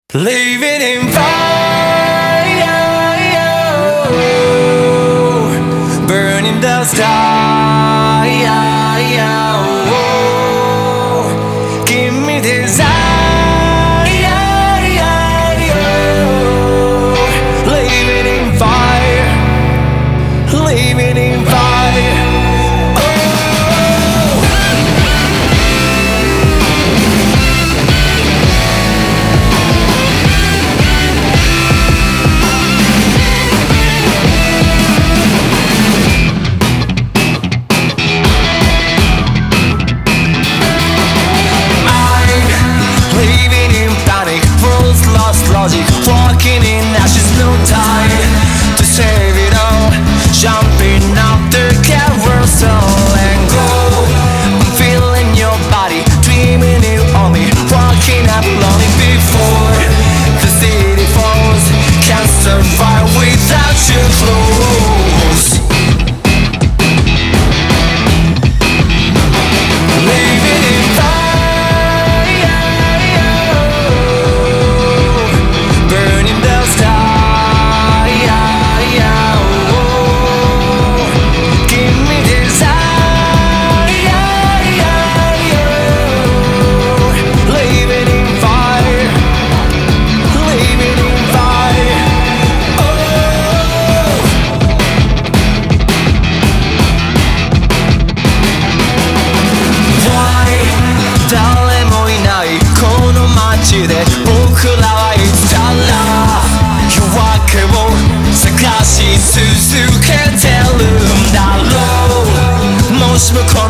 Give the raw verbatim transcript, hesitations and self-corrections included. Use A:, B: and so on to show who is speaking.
A: Living in fire, burning the sky. Give me desire, living in fire, living in fire. Logic, walking in ashes, no time to save it all. Jumping up the carousel and go. I'm feeling your body, dreaming you on me. Walking up lonely before the city falls. Can't survive without your clothes. Living in fire,僕らはいつから夜明けを探し続けてるんだろう。もしもこの